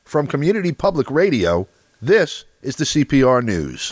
From Community Public Radio, this is the CPR News.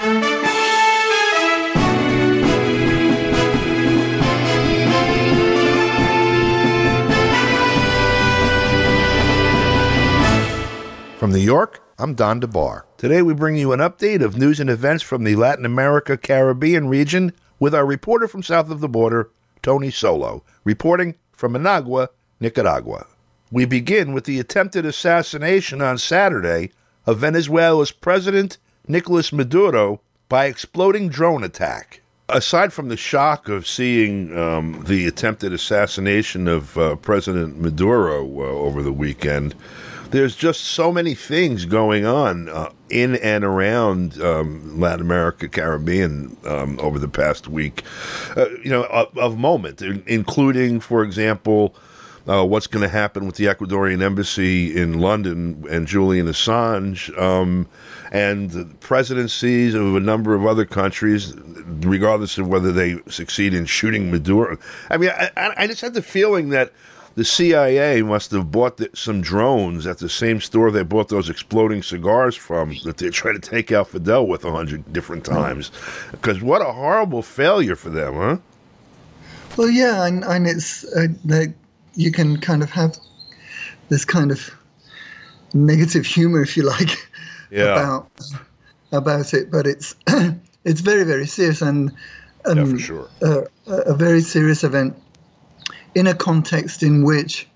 From New York, I'm Don DeBar. Today we bring you an update of news and events from the Latin America Caribbean region with our reporter from south of the border, Tony Solo, reporting from Managua, Nicaragua. We begin with the attempted assassination on Saturday of Venezuela's President Nicolas Maduro by exploding drone attack. Aside from the shock of seeing the attempted assassination of President Maduro over the weekend, there's just so many things going on in and around Latin America, Caribbean over the past week, of moment, including, for example, what's going to happen with the Ecuadorian embassy in London and Julian Assange, and the presidencies of a number of other countries, regardless of whether they succeed in shooting Maduro. I mean, I just had the feeling that the CIA must have bought some drones at the same store they bought those exploding cigars from that they tried to take out Fidel with 100 different times. Because what a horrible failure for them, huh? Well, yeah, and it's you can kind of have this kind of negative humor, if you like, about it, but it's it's very, very serious and yeah, for sure. A very serious event in a context in which,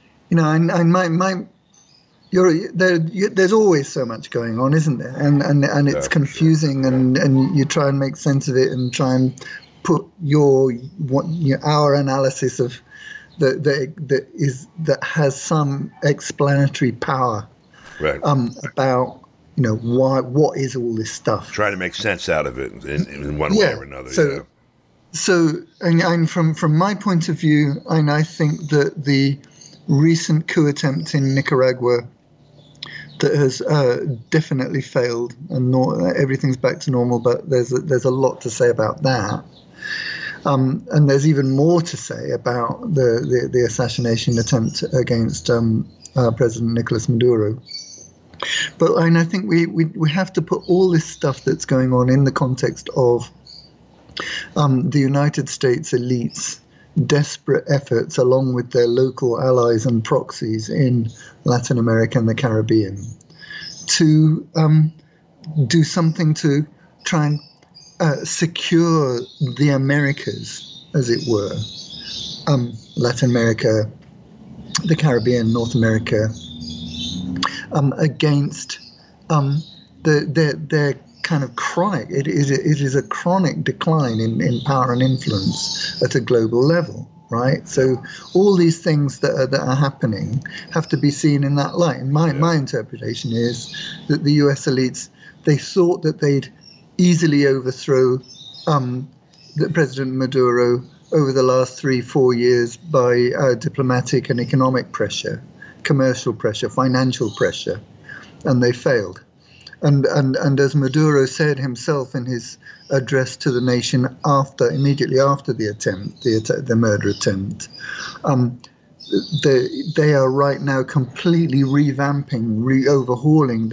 there's always so much going on, isn't there? And it's confusing, and you try and make sense of it and try and put our analysis of that has some explanatory power, right? About what is all this stuff? Trying to make sense out of it in one way or another. So, and from my point of view, and I think that the recent coup attempt in Nicaragua that has definitely failed, and everything's back to normal, but there's a lot to say about that. And there's even more to say about the assassination attempt against President Nicolas Maduro. But I think we have to put all this stuff that's going on in the context of the United States elites' desperate efforts, along with their local allies and proxies in Latin America and the Caribbean, to do something to try and secure the Americas, as it were, Latin America, the Caribbean, North America, against their kind of chronic. It is a chronic decline in power and influence at a global level, right? So all these things that are happening have to be seen in that light. And my interpretation is that the U.S. elites, they thought that they'd easily overthrow the President Maduro over the last 3-4 years by diplomatic and economic pressure, commercial pressure, financial pressure, and they failed. And as Maduro said himself in his address to the nation immediately after the attempt, the murder attempt, they are right now completely revamping, overhauling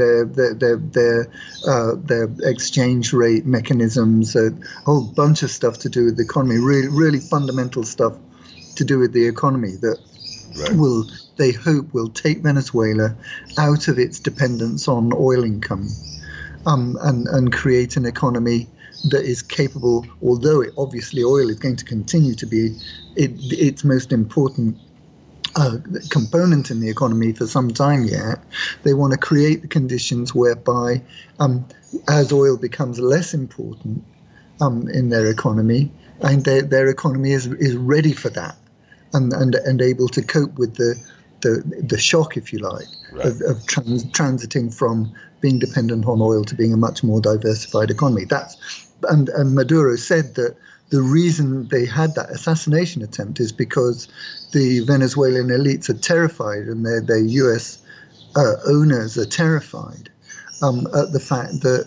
their exchange rate mechanisms, a whole bunch of stuff to do with the economy, really fundamental stuff to do with the economy that they hope will take Venezuela out of its dependence on oil income, and create an economy that is capable, although obviously oil is going to continue to be its most important component in the economy for some time yet. They want to create the conditions whereby, as oil becomes less important in their economy, and their economy is ready for that, and able to cope with the shock, if you like, of transiting from being dependent on oil to being a much more diversified economy. And Maduro said that the reason they had that assassination attempt is because the Venezuelan elites are terrified, and their U.S. Owners are terrified at the fact that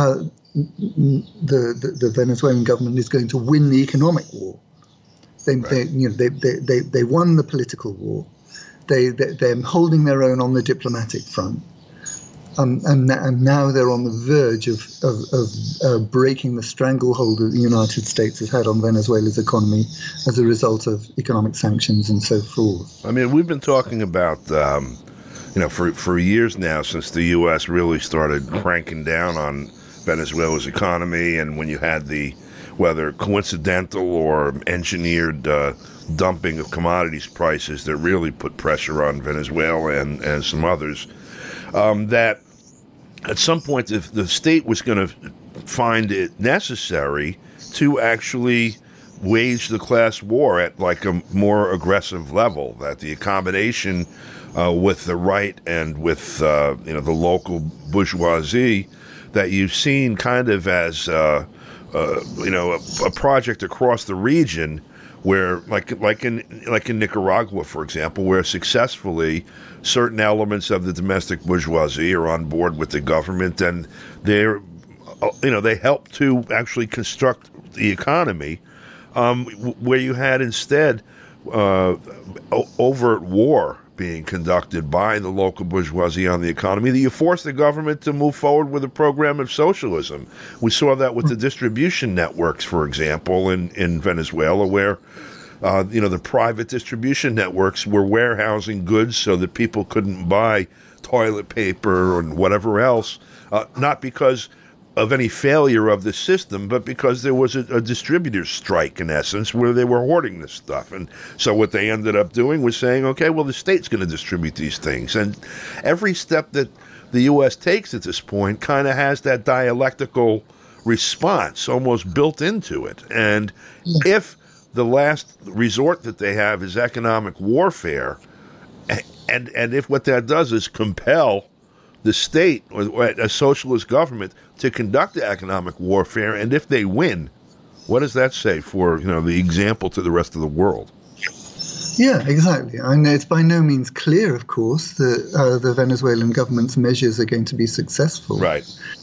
the Venezuelan government is going to win the economic war. They won the political war. They're holding their own on the diplomatic front, And now they're on the verge of breaking the stranglehold that the United States has had on Venezuela's economy as a result of economic sanctions and so forth. I mean, we've been talking about, for years now, since the U.S. really started cranking down on Venezuela's economy, and when you had the, whether coincidental or engineered dumping of commodities prices that really put pressure on Venezuela and some others, that at some point the state was going to find it necessary to actually wage the class war at like a more aggressive level, that the accommodation with the right and with the local bourgeoisie that you've seen kind of as a project across the region, where like in Nicaragua, for example, where successfully certain elements of the domestic bourgeoisie are on board with the government, and they help to actually construct the economy, where you had instead overt war being conducted by the local bourgeoisie on the economy, that you force the government to move forward with a program of socialism. We saw that with the distribution networks, for example, in Venezuela, where the private distribution networks were warehousing goods so that people couldn't buy toilet paper and whatever else, not because of any failure of the system, but because there was a distributor's strike, in essence, where they were hoarding this stuff. And so what they ended up doing was saying, okay, well, the state's going to distribute these things. And every step that the U.S. takes at this point kind of has that dialectical response almost built into it. And if the last resort that they have is economic warfare, and if what that does is compel the state or a socialist government to conduct the economic warfare, and if they win, what does that say for the example to the rest of the world? Yeah, exactly. And it's by no means clear, of course, that the Venezuelan government's measures are going to be successful. Right.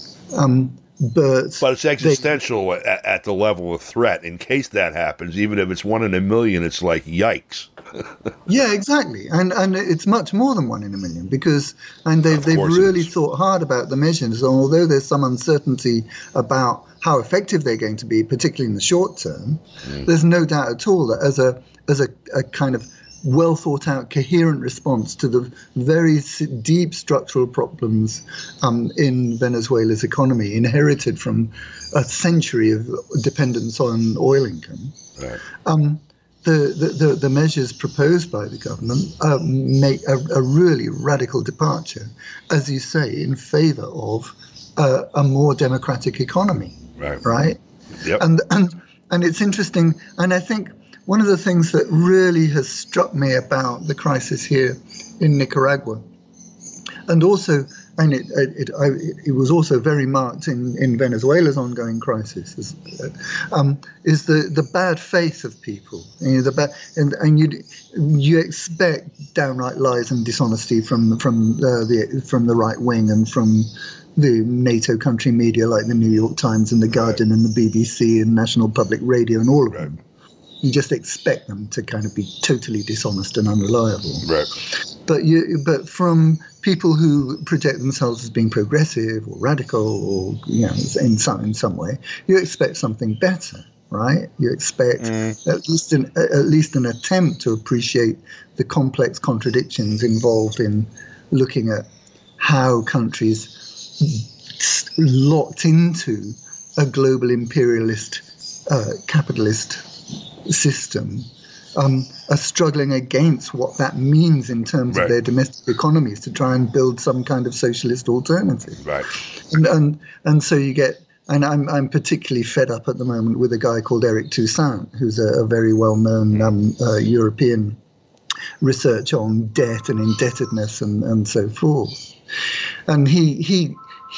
But it's existential at the level of threat. In case that happens, even if it's 1 in a million, it's like, yikes. Yeah, exactly. And it's much more than 1 in a million, because they've really thought hard about the measures. Although there's some uncertainty about how effective they're going to be, particularly in the short term, there's no doubt at all that as a kind of well thought out, coherent response to the very deep structural problems in Venezuela's economy, inherited from a century of dependence on oil income. Right. The measures proposed by the government make a really radical departure, as you say, in favor of a more democratic economy. Right. Yep. And it's interesting, and I think one of the things that really has struck me about the crisis here in Nicaragua, and also, and it was also very marked in Venezuela's ongoing crisis, is the bad faith of people. And you expect downright lies and dishonesty from the right wing and from the NATO country media like the New York Times and the Guardian and the BBC and National Public Radio and all of them. You just expect them to kind of be totally dishonest and unreliable. Right. But from people who project themselves as being progressive or radical or in some way, you expect something better, right? You expect at least an attempt to appreciate the complex contradictions involved in looking at how countries locked into a global imperialist capitalist system are struggling against what that means in terms of their domestic economies to try and build some kind of socialist alternative. Right. And so you get, and I'm particularly fed up at the moment with a guy called Eric Toussaint, who's a very well-known European researcher on debt and indebtedness and so forth. And he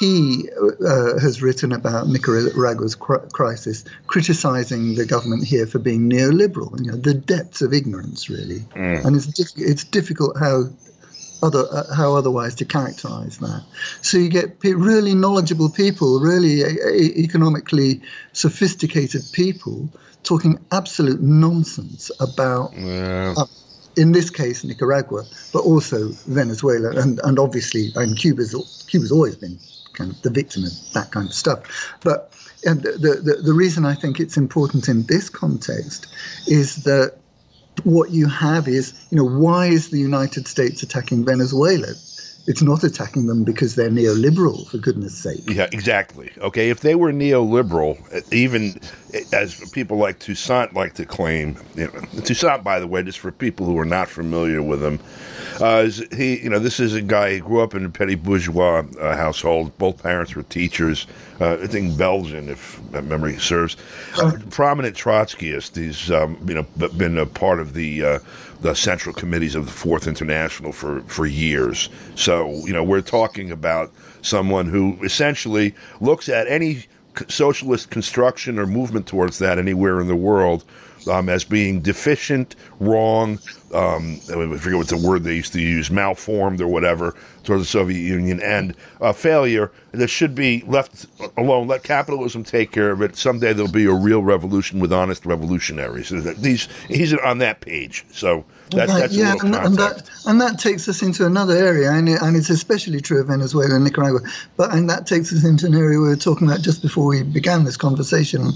has written about Nicaragua's crisis, criticizing the government here for being neoliberal, the depths of ignorance, really. And it's difficult how otherwise to characterize that. So you get really knowledgeable people, really economically sophisticated people talking absolute nonsense about in this case, Nicaragua, but also Venezuela, and obviously, Cuba's always been kind of the victim of that kind of stuff. But the reason I think it's important in this context is that what you have is, why is the United States attacking Venezuela? It's not attacking them because they're neoliberal, for goodness sake. Yeah, exactly. Okay, if they were neoliberal, even as people like Toussaint like to claim, Toussaint, by the way, just for people who are not familiar with him, this is a guy who grew up in a petty bourgeois household. Both parents were teachers. I think Belgian, if memory serves. Prominent Trotskyist. He's been a part of the central committees of the Fourth International for years. So, we're talking about someone who essentially looks at any socialist construction or movement towards that anywhere in the world as being deficient, wrong, I forget what the word they used to use, malformed or whatever, towards the Soviet Union, and failure that should be left alone. Let capitalism take care of it. Someday there'll be a real revolution with honest revolutionaries. He's on that page. So that's a little context. And that takes us into another area, and it's especially true of Venezuela and Nicaragua. And that takes us into an area we were talking about just before we began this conversation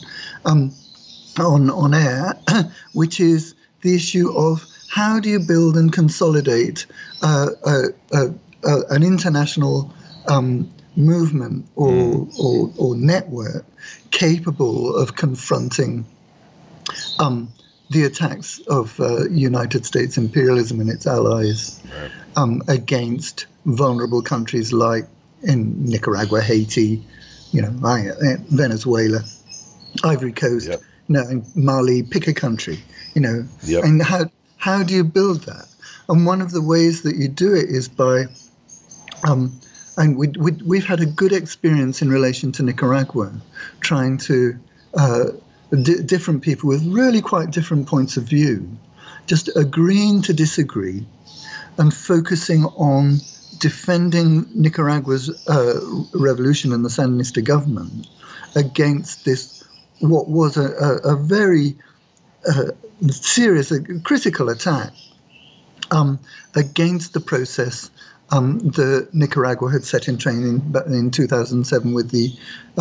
on air, which is the issue of how do you build and consolidate an international movement or network capable of confronting the attacks of United States imperialism and its allies against vulnerable countries like in Nicaragua, Haiti, Venezuela, Ivory Coast, Mali, pick a country, and how do you build that? And one of the ways that you do it is by, and we've had a good experience in relation to Nicaragua, trying to, different people with really quite different points of view, just agreeing to disagree and focusing on defending Nicaragua's revolution and the Sandinista government against this, what was a very serious, critical attack against the process that Nicaragua had set in training in 2007 with the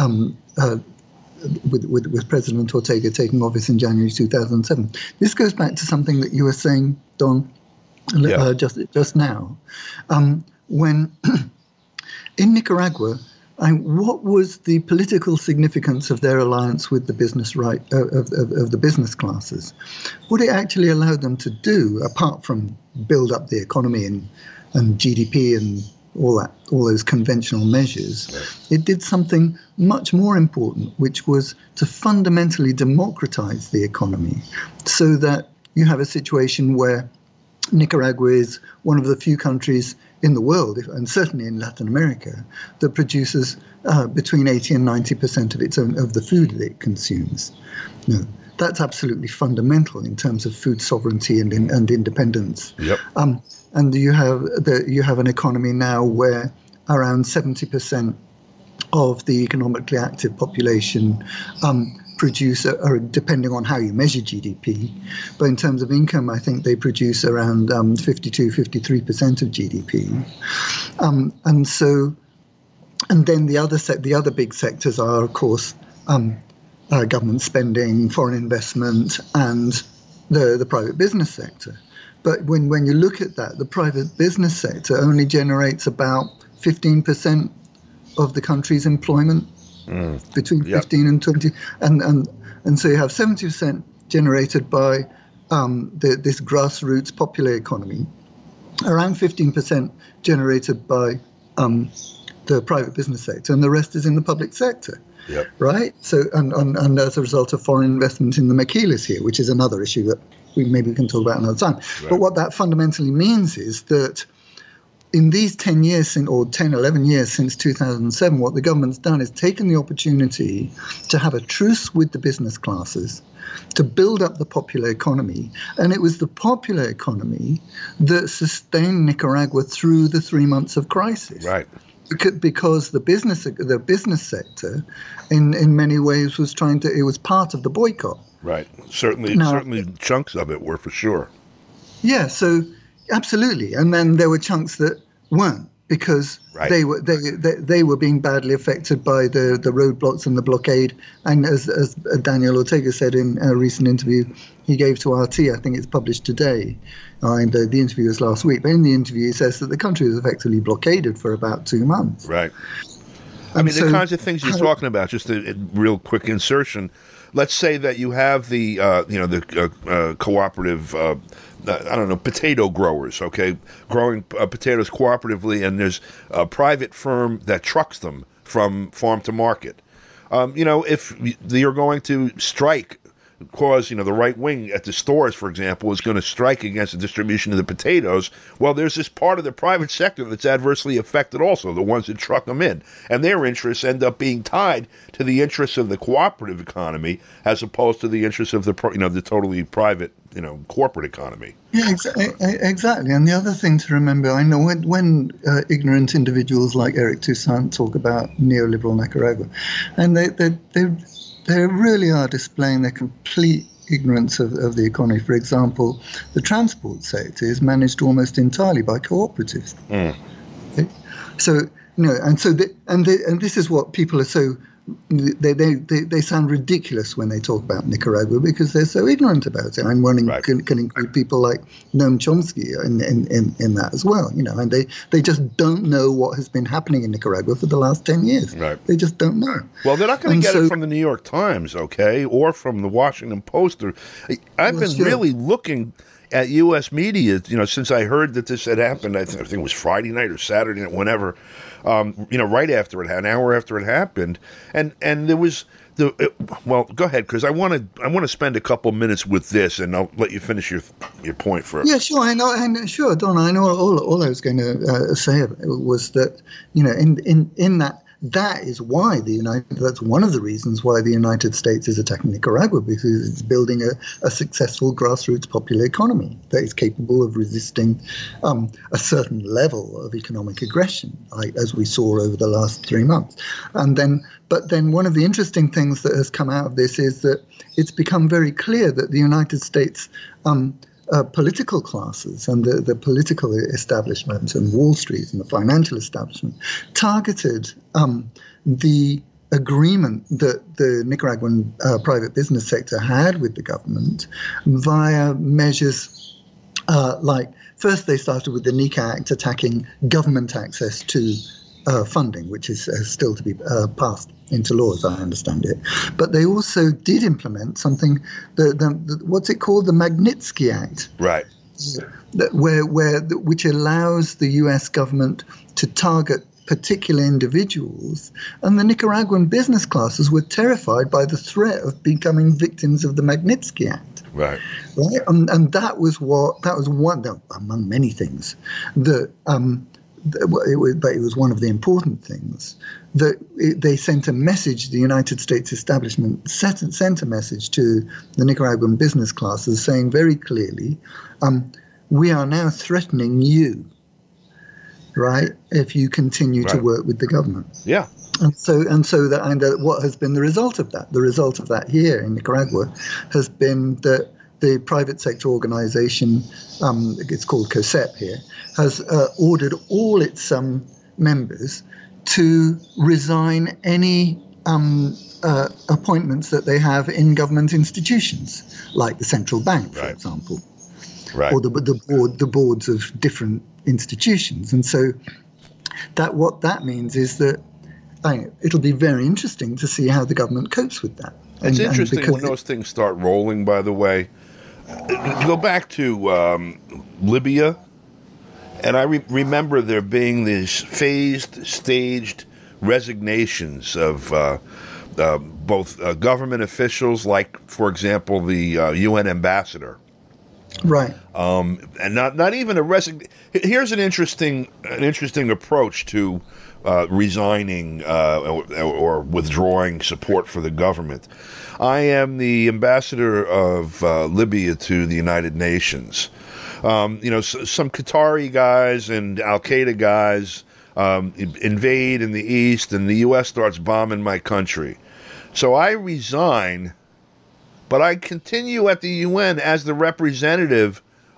with President Ortega taking office in January 2007. This goes back to something that you were saying, Don, just now, when in Nicaragua. What was the political significance of their alliance with the business of the business classes? What it actually allowed them to do, apart from build up the economy and GDP and all those conventional measures, it did something much more important, which was to fundamentally democratize the economy, so that you have a situation where Nicaragua is one of the few countries in the world, and certainly in Latin America, that produces between 80 and 90% of the food that it consumes. That's absolutely fundamental in terms of food sovereignty and independence. Yep. And you have an economy now where around 70% of the economically active population produce, or depending on how you measure GDP, but in terms of income, I think they produce around 52-53% of GDP. And then the other big sectors are, of course, government spending, foreign investment, and the private business sector. But when you look at that, the private business sector only generates about 15% of the country's employment. Between 15 and 20, and so you have 70% generated by this grassroots popular economy, around 15% generated by the private business sector, and the rest is in the public sector. Yep. Right? So, and as a result of foreign investment in the maquilas here, which is another issue that we can talk about another time. Right. But what that fundamentally means is that in these 10 years, or 10, 11 years since 2007, what the government's done is taken the opportunity to have a truce with the business classes, to build up the popular economy. And it was the popular economy that sustained Nicaragua through the 3 months of crisis. Right. Because the business sector, in many ways, it was part of the boycott. Right. Certainly chunks of it were, for sure. Yeah, so absolutely. And then there were chunks that weren't because Right. they were being badly affected by the roadblocks and the blockade. And as Daniel Ortega said in a recent interview he gave to RT, I think it's published today, and the interview was last week, but in the interview he says that the country was effectively blockaded for about 2 months. Right. I mean, the kinds of things you're talking about, just a real quick insertion. Let's say that you have the cooperative, potato growers, okay, growing potatoes cooperatively, and there's a private firm that trucks them from farm to market. If you're going to strike, cause, the right wing at the stores, for example, is going to strike against the distribution of the potatoes, well, there's this part of the private sector that's adversely affected also, the ones that truck them in. And their interests end up being tied to the interests of the cooperative economy as opposed to the interests of the totally private, corporate economy. Yeah, exactly. And the other thing to remember, I know when ignorant individuals like Eric Toussaint talk about neoliberal Nicaragua, and they really are displaying their complete ignorance of the economy. For example, the transport sector is managed almost entirely by cooperatives. Okay? So, and this is what people are so. They sound ridiculous when they talk about Nicaragua because they're so ignorant about it. And one can include people like Noam Chomsky in that as well. And they just don't know what has been happening in Nicaragua for the last 10 years. Right. They just don't know. Well, they're not going to get it from the New York Times, okay, or from the Washington Post. I've been really looking at U.S. media, since I heard that this had happened. I think it was Friday night or Saturday night, whenever. Right after an hour after it happened, and there was well, go ahead, because I want to spend a couple minutes with this, and I'll let you finish your point first. Yeah, sure. I know. Sure, Don. I know. All I was going to say was that in that is why that's one of the reasons why the United States is attacking Nicaragua, because it's building a successful grassroots popular economy that is capable of resisting a certain level of economic aggression, as we saw over the last 3 months. But then one of the interesting things that has come out of this is that it's become very clear that the United States political classes and the political establishment and Wall Street and the financial establishment targeted the agreement that the Nicaraguan private business sector had with the government via measures like, first they started with the NICA Act attacking government access to funding, which is still to be passed into law, as I understand it. But they also did implement something, what's it called, the Magnitsky Act, right? Which allows the U.S. government to target particular individuals, and the Nicaraguan business classes were terrified by the threat of becoming victims of the Magnitsky Act. Right. And that was one among many things that. But it was one of the important things that they sent a message. The United States establishment sent a message to the Nicaraguan business classes, saying very clearly, "We are now threatening you, right? If you continue to work with the government." Yeah. And what has been the result of that? The result of that here in Nicaragua has been that the private sector organization, it's called COSEP here, has ordered all its members to resign any appointments that they have in government institutions, like the central bank, for example, or the boards of different institutions. And so what that means is that it'll be very interesting to see how the government copes with that. It's interesting when those things start rolling, by the way. Go back to Libya, and I remember there being these phased, staged resignations of both government officials, like, for example, the UN ambassador. Right. And not even a resignation. Here's an interesting approach to resigning or withdrawing support for the government. I am the ambassador of Libya to the United Nations. Some Qatari guys and Al-Qaeda guys invade in the east, and the U.S. starts bombing my country. So I resign, but I continue at the UN as the representative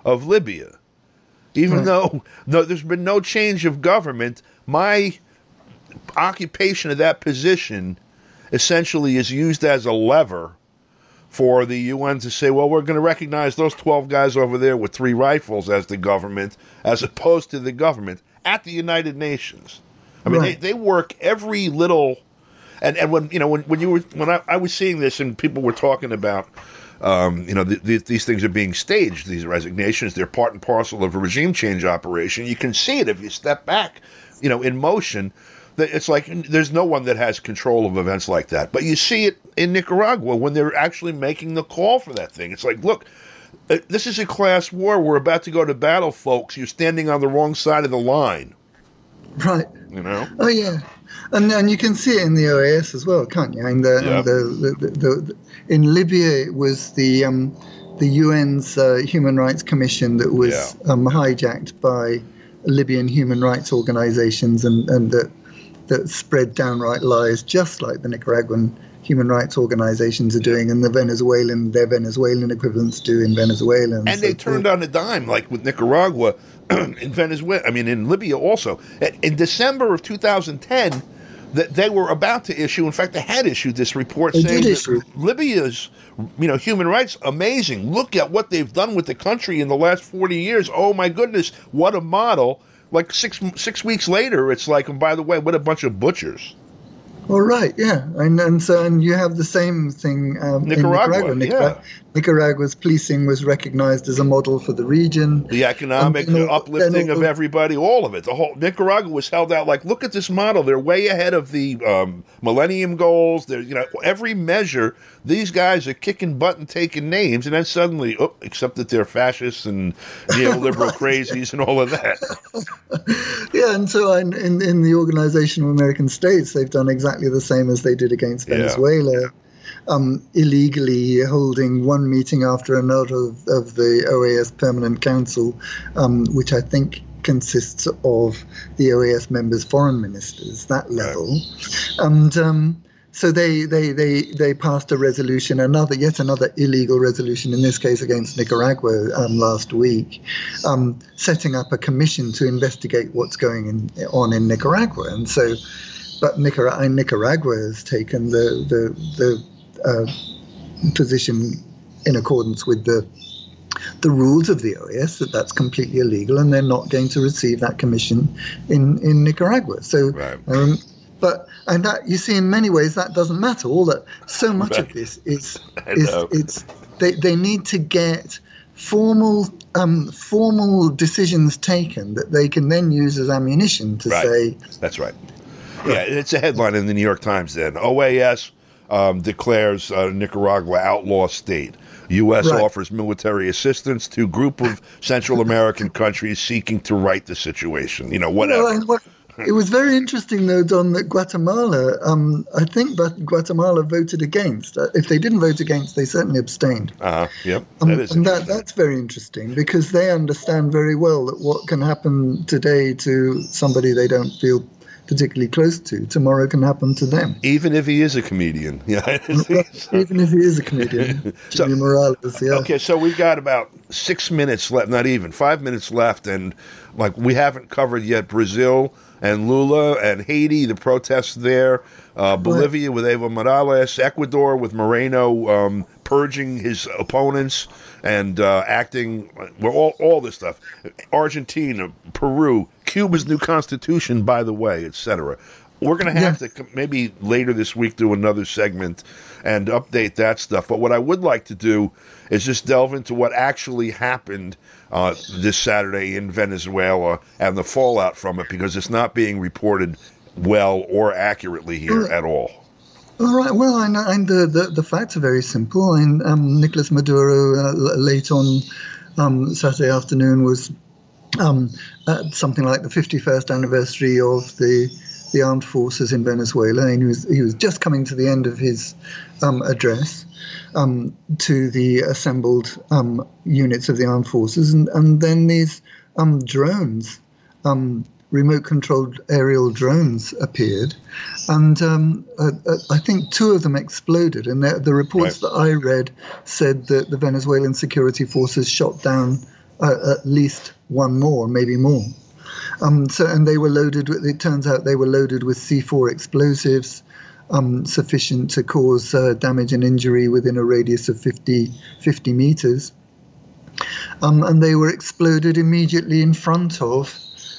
of Libya. Even though there's been no change of government, my occupation of that position essentially is used as a lever for the UN to say, well, we're going to recognize those 12 guys over there with 3 rifles as the government, as opposed to the government at the United Nations. I mean, they work every little, and when I was seeing this and people were talking about, these things are being staged, these resignations, they're part and parcel of a regime change operation. You can see it if you step back, in motion. It's like there's no one that has control of events like that. But you see it in Nicaragua when they're actually making the call for that thing. It's like, look, this is a class war. We're about to go to battle, folks. You're standing on the wrong side of the line. Right. Oh, yeah. And you can see it in the OAS as well, can't you? In in Libya, it was the UN's Human Rights Commission that was hijacked by Libyan human rights organizations and that spread downright lies, just like the Nicaraguan human rights organizations are doing, and their Venezuelan equivalents do in Venezuela. And they turned on a dime, like with Nicaragua, in Venezuela. I mean, in Libya also. In December of 2010, they were about to issue. In fact, they had issued this report saying that Libya's, human rights, amazing. Look at what they've done with the country in the last 40 years. Oh my goodness, what a model! Like six weeks later, it's like, and by the way, what a bunch of butchers. Well, right, yeah, and you have the same thing Nicaragua, in Nicaragua. Nicaragua's policing was recognized as a model for the region. The economic uplifting of everybody, all of it. The whole Nicaragua was held out like, look at this model. They're way ahead of the Millennium Goals. They're, every measure. These guys are kicking butt and taking names, and then suddenly, except that they're fascists and neoliberal crazies and all of that. Yeah, and so in the Organization of American States, they've done exactly the same as they did against Venezuela, illegally holding one meeting after another of the OAS Permanent Council, which I think consists of the OAS members' foreign ministers, that level. And so they passed a resolution, yet another illegal resolution, in this case against Nicaragua last week, setting up a commission to investigate what's going on in Nicaragua. And so, but Nicaragua has taken the position in accordance with the rules of the OAS that's completely illegal, and they're not going to receive that commission in Nicaragua. So. And that, you see, in many ways that doesn't matter. All that, so much of this is they need to get formal decisions taken that they can then use as ammunition to say. That's right. Yeah, it's a headline in the New York Times. Then OAS declares Nicaragua outlaw state. U.S. offers military assistance to group of Central American countries seeking to right the situation. Whatever. It was very interesting, though, Don, that Guatemala, I think Guatemala voted against. If they didn't vote against, they certainly abstained. Yep. That's very interesting, because they understand very well that what can happen today to somebody they don't feel particularly close to, tomorrow can happen to them. Even if he is a comedian. Yeah. Even if he is a comedian. Jimmy Morales, yeah. Okay, so we've got about 6 minutes left, not even, 5 minutes left, and we haven't covered yet Brazil and Lula, and Haiti, the protests there, Bolivia with Evo Morales, Ecuador with Moreno purging his opponents and acting, all this stuff, Argentina, Peru, Cuba's new constitution, by the way, etc. We're going to have to maybe later this week do another segment and update that stuff. But what I would like to do is just delve into what actually happened this Saturday in Venezuela and the fallout from it, because it's not being reported well or accurately here at all. All right. Well, and the facts are very simple. And Nicolas Maduro, late on Saturday afternoon, was at something like the 51st anniversary of the armed forces in Venezuela, and he was just coming to the end of his address to the assembled units of the armed forces, and then these drones, remote-controlled aerial drones, appeared, and I think 2 of them exploded. And the reports that I read said that the Venezuelan security forces shot down at least one more, maybe more. And they were loaded with, it turns out they were loaded with C4 explosives, sufficient to cause damage and injury within a radius of 50 meters. And they were exploded immediately in front of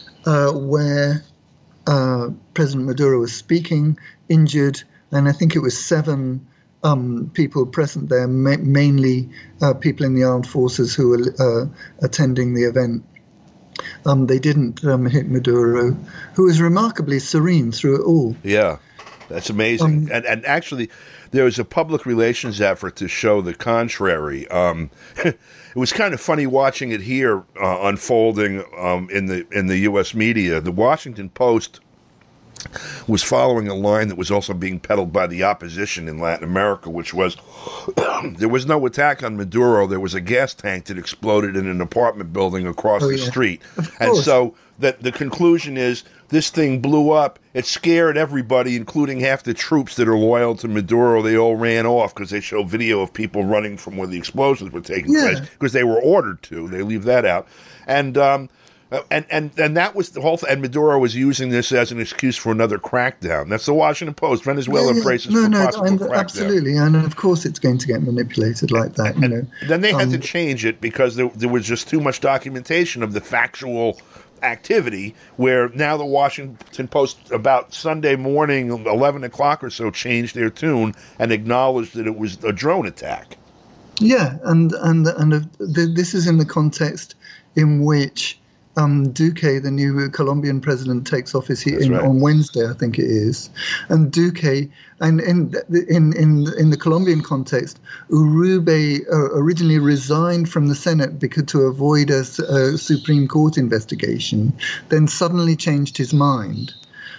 where President Maduro was speaking, injured, and I think it was 7 people present there, mainly people in the armed forces who were attending the event. They didn't hit Maduro, who was remarkably serene through it all. Yeah, that's amazing. And actually, there was a public relations effort to show the contrary. It was kind of funny watching it here unfolding in the U.S. media. The Washington Post was following a line that was also being peddled by the opposition in Latin America, which was there was no attack on Maduro. There was a gas tank that exploded in an apartment building across the street. And so the conclusion is this thing blew up. It scared everybody, including half the troops that are loyal to Maduro. They all ran off because they show video of people running from where the explosions were taking place because they were ordered to. They leave that out. And that was the whole thing. And Maduro was using this as an excuse for another crackdown. That's the Washington Post. Venezuela braces for possible crackdown. Absolutely. And of course it's going to get manipulated like that. Then they had to change it because there was just too much documentation of the factual activity, where now the Washington Post about Sunday morning, 11 o'clock or so, changed their tune and acknowledged that it was a drone attack. Yeah, and this is in the context in which Duque, the new Colombian president, takes office on Wednesday, I think it is. And Duque, and in the Colombian context, Uribe originally resigned from the Senate to avoid a Supreme Court investigation, then suddenly changed his mind.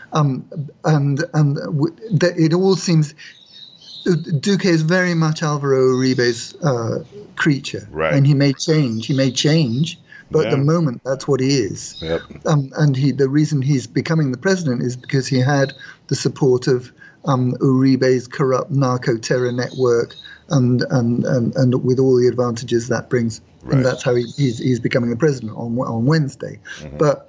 It all seems Duque is very much Alvaro Uribe's creature, and he may change. But at the moment, that's what he is. Yep. And the reason he's becoming the president is because he had the support of Uribe's corrupt narco-terror network and with all the advantages that brings. Right. And that's how he's becoming the president on Wednesday. Mm-hmm. But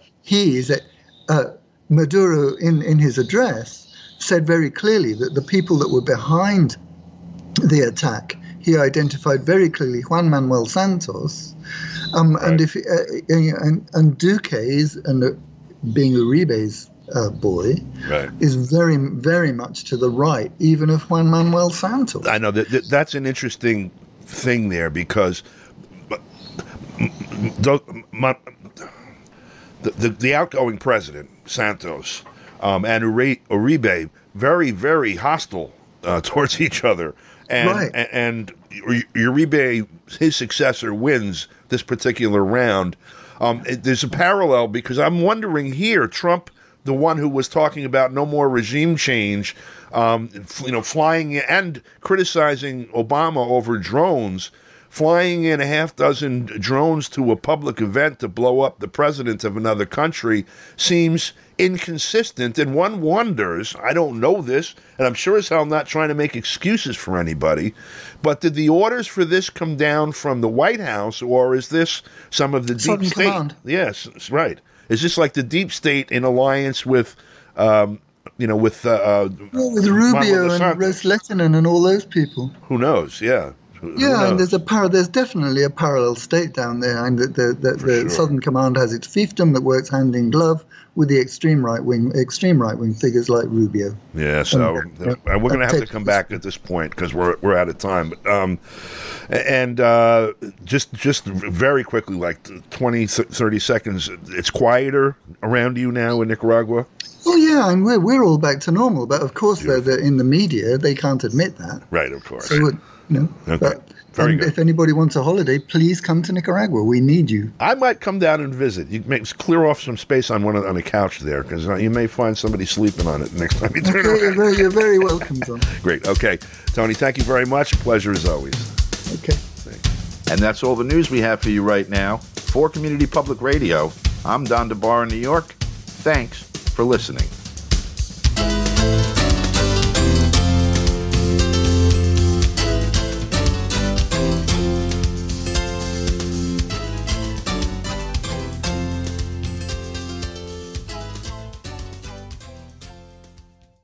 Maduro, in his address, said very clearly that the people that were behind the attack, he identified very clearly Juan Manuel Santos, and Duque's, and being Uribe's boy, is very, very much to the right, even of Juan Manuel Santos. I know that's an interesting thing there, because the outgoing president Santos and Uribe very, very hostile towards each other. And Uribe, his successor, wins this particular round. There's a parallel, because I'm wondering here, Trump, the one who was talking about no more regime change, flying in and criticizing Obama over drones, flying in a half dozen drones to a public event to blow up the president of another country seems inconsistent. And one wonders, I don't know this, and I'm sure as hell not trying to make excuses for anybody, but did the orders for this come down from the White House, or is this some of the deep state? Command. Yes, that's right. Is this like the deep state in alliance with, with Rubio and Ros-Lehtinen and all those people? Who knows? Yeah. Yeah, and there's definitely a parallel state down there, and the Southern Command has its fiefdom that works hand in glove with the extreme right wing figures like Rubio. Yeah, so we're going to have to come back at this point because we're out of time. But, just very quickly, like 20, 30 seconds, it's quieter around you now in Nicaragua? Oh yeah, and we're all back to normal. But of course, they're in the media, they can't admit that. Right, of course. So okay. But if anybody wants a holiday, please come to Nicaragua. We need you. I might come down and visit. You may clear off some space on a couch there, because you may find somebody sleeping on it next time you turn around. You're very welcome, John. Great. Okay. Tony, thank you very much. Pleasure as always. Okay. Thanks. And that's all the news we have for you right now. For Community Public Radio, I'm Don DeBar in New York. Thanks for listening.